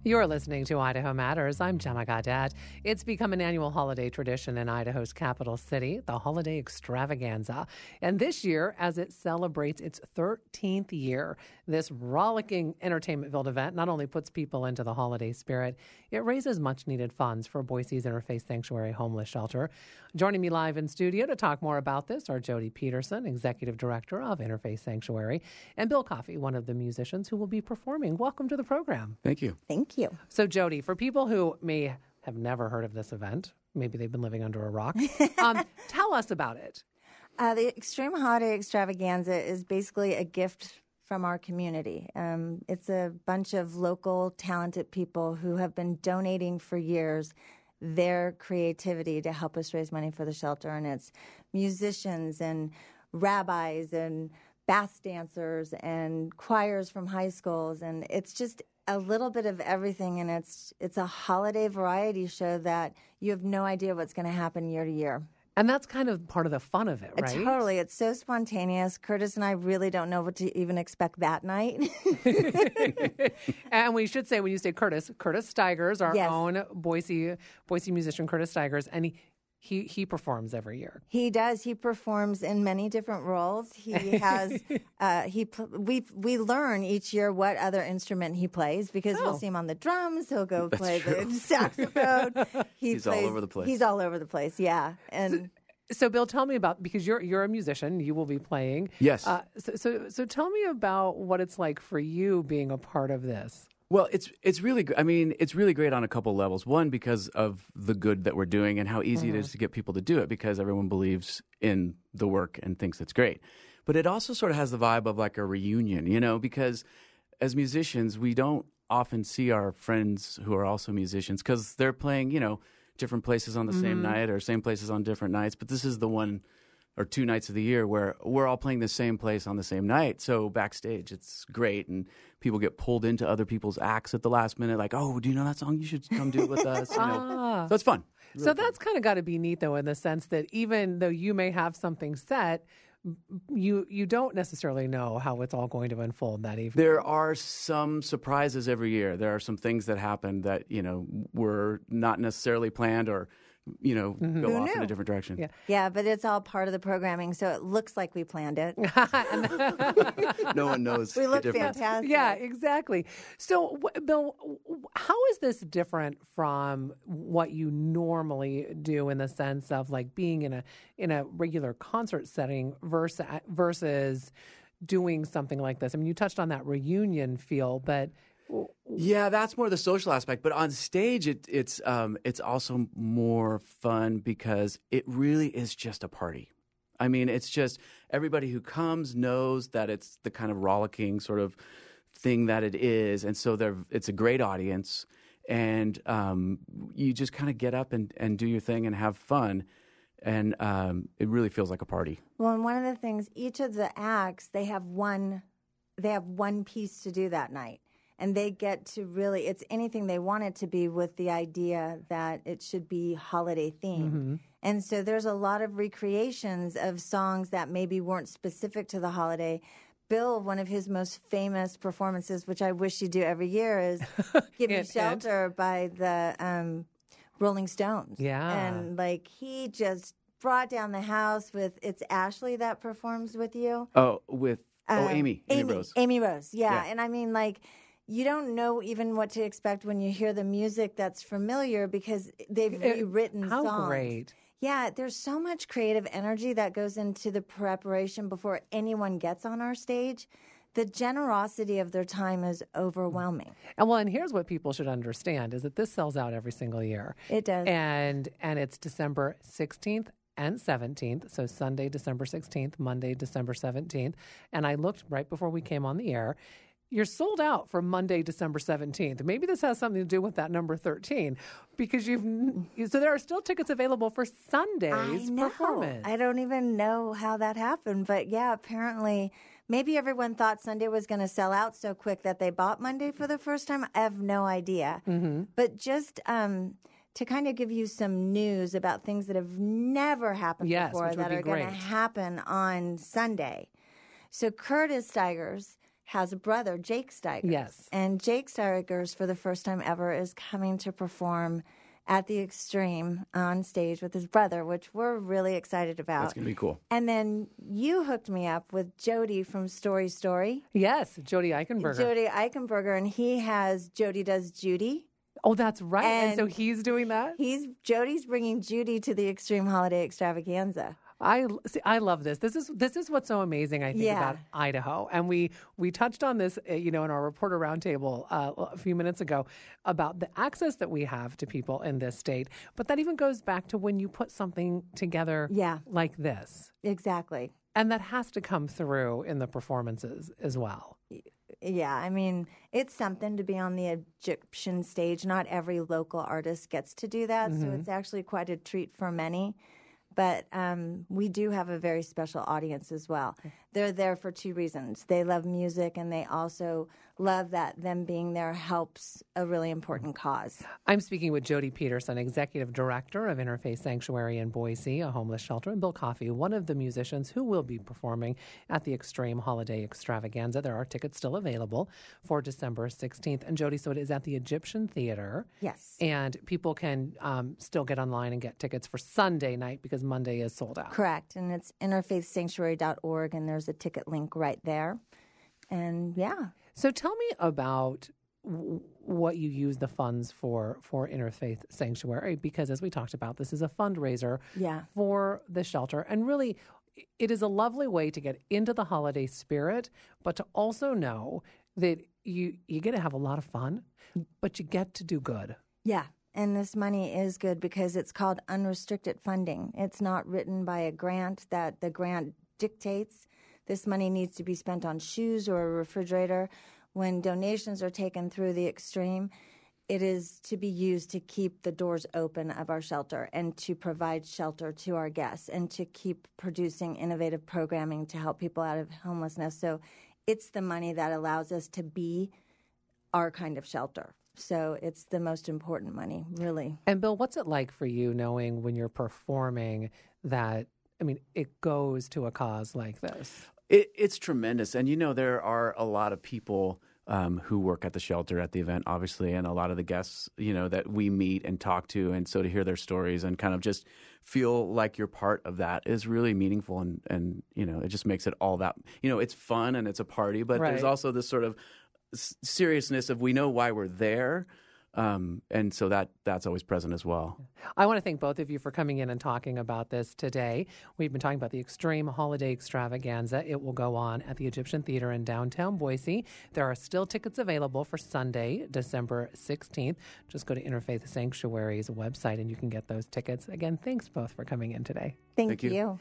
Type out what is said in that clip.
You're listening to Idaho Matters. I'm Gemma Gaudet. It's become an annual holiday tradition in Idaho's capital city, the Holiday Extravaganza. And this year, as it celebrates its 13th year, this rollicking entertainment-filled event not only puts people into the holiday spirit, it raises much-needed funds for Boise's Interfaith Sanctuary Homeless Shelter. Joining me live in studio to talk more about this are Jody Peterson, Executive Director of Interfaith Sanctuary, and Bill Coffey, one of the musicians who will be performing. Welcome to the program. Thank you. Thank you. So, Jody, for people who may have never heard of this event, maybe they've been living under a rock, tell us about it. The Extreme Holiday Extravaganza is basically a gift from our community. It's a bunch of local, talented people who have been donating for years their creativity to help us raise money for the shelter. And it's musicians and rabbis and bass dancers and choirs from high schools. And it's just a little bit of everything, and it's a holiday variety show that you have no idea what's going to happen year to year. And that's kind of part of the fun of it, right? Totally. It's so spontaneous. Curtis and I really don't know what to even expect that night. And we should say, when you say Curtis Steigers, our Yes. own Boise musician, Curtis Steigers, and he performs every year. He does. He performs in many different roles. He has. We learn each year what other instrument he plays because we'll see him on the drums. He'll go play the saxophone. He's all over the place. He's all over the place. Yeah. And So, Bill, tell me about, because you're a musician, you will be playing. Yes. So tell me about what it's like for you being a part of this. Well, it's really, I mean, it's really great on a couple levels. One, because of the good that we're doing and how easy it is to get people to do it because everyone believes in the work and thinks it's great. But it also sort of has the vibe of like a reunion, you know, because as musicians, we don't often see our friends who are also musicians because they're playing, you know, different places on the same night or same places on different nights. But this is the one or two nights of the year where we're all playing the same place on the same night. So backstage, it's great. And people get pulled into other people's acts at the last minute. Like, oh, do you know that song? You should come do it with us. You know? So it's fun. Really So that's kind of got to be neat, though, in the sense that even though you may have something set, you don't necessarily know how it's all going to unfold that evening. There are some surprises every year. There are some things that happen that, you know, were not necessarily planned or, you know, go off in a different direction. Yeah. yeah, but it's all part of the programming, so it looks like we planned it. No one knows We the look difference. fantastic. Yeah, exactly. So, Bill, how is this different from what you normally do in the sense of like being in a regular concert setting versus doing something like this? I mean, you touched on that reunion feel, but Yeah, that's more the social aspect. But on stage, it's also more fun because it really is just a party. I mean, it's just everybody who comes knows that it's the kind of rollicking sort of thing that it is. And so it's a great audience. And you just kind of get up and do your thing and have fun. And it really feels like a party. Well, and one of the things, each of the acts, they have one piece to do that night. And they get to really, it's anything they want it to be with the idea that it should be holiday themed. And so there's a lot of recreations of songs that maybe weren't specific to the holiday. Bill, one of his most famous performances, which I wish he'd do every year, is Give Me Shelter by the Rolling Stones. Yeah. And like he just brought down the house with, it's Ashley that performs with you. Oh, Amy Rose. Amy Rose, Yeah. And I mean, like, you don't know even what to expect when you hear the music that's familiar because they've rewritten songs. how great. Yeah, there's so much creative energy that goes into the preparation before anyone gets on our stage. The generosity of their time is overwhelming. And here's what people should understand is that this sells out every single year. It does. And it's December 16th and 17th. So Sunday, December 16th, Monday, December 17th. And I looked right before we came on the air. You're sold out for Monday, December 17th. Maybe this has something to do with that number 13 because so there are still tickets available for Sunday's performance. I don't even know how that happened, but yeah, apparently maybe everyone thought Sunday was going to sell out so quick that they bought Monday for the first time. I have no idea. But just to kind of give you some news about things that have never happened before that are going to happen on Sunday. So Curtis Steigers has a brother, Jake Steigers. Yes. And Jake Steigers, for the first time ever, is coming to perform at the Extreme on stage with his brother, which we're really excited about. That's going to be cool. And then you hooked me up with Jody from Story Story. Yes, Jody Eichenberger. Jody Eichenberger, and he has Jody Does Judy. Oh, that's right. And so And he's doing that? Jody's bringing Judy to the Extreme Holiday Extravaganza. I love this. This is what's so amazing, I think, Yeah. about Idaho. And we touched on this, in our reporter roundtable a few minutes ago about the access that we have to people in this state. But that even goes back to when you put something together Yeah. like this. Exactly. And that has to come through in the performances as well. Yeah, I mean, it's something to be on the Egyptian stage. Not every local artist gets to do that, so it's actually quite a treat for many. But we do have a very special audience as well. They're there for two reasons. They love music, and they also love that them being there helps a really important cause. I'm speaking with Jody Peterson, Executive Director of Interfaith Sanctuary in Boise, a homeless shelter, and Bill Coffey, one of the musicians who will be performing at the Extreme Holiday Extravaganza. There are tickets still available for December 16th. And Jody, so it is at the Egyptian Theater. Yes. And people can still get online and get tickets for Sunday night because Monday is sold out. Correct. And it's interfaithsanctuary.org, and there's a ticket link right there. And yeah. So tell me about what you use the funds for Interfaith Sanctuary, because as we talked about, this is a fundraiser for the shelter. And really, it is a lovely way to get into the holiday spirit, but to also know that you get to have a lot of fun, but you get to do good. Yeah. And this money is good because it's called unrestricted funding. It's not written by a grant that the grant dictates. This money needs to be spent on shoes or a refrigerator. When donations are taken through the Extreme, it is to be used to keep the doors open of our shelter and to provide shelter to our guests and to keep producing innovative programming to help people out of homelessness. So it's the money that allows us to be our kind of shelter. So it's the most important money, really. And Bill, what's it like for you knowing when you're performing that, it goes to a cause like this? It's tremendous. And, there are a lot of people who work at the shelter at the event, obviously, and a lot of the guests, that we meet and talk to. And so to hear their stories and kind of just feel like you're part of that is really meaningful. And it just makes it all that, it's fun and it's a party, but there's also this sort of seriousness of we know why we're there. And so that's always present as well. I want to thank both of you for coming in and talking about this today. We've been talking about the Extreme Holiday Extravaganza. It will go on at the Egyptian Theater in downtown Boise. There are still tickets available for Sunday, December 16th. Just go to Interfaith Sanctuary's website and you can get those tickets. Again, thanks both for coming in today. Thank you.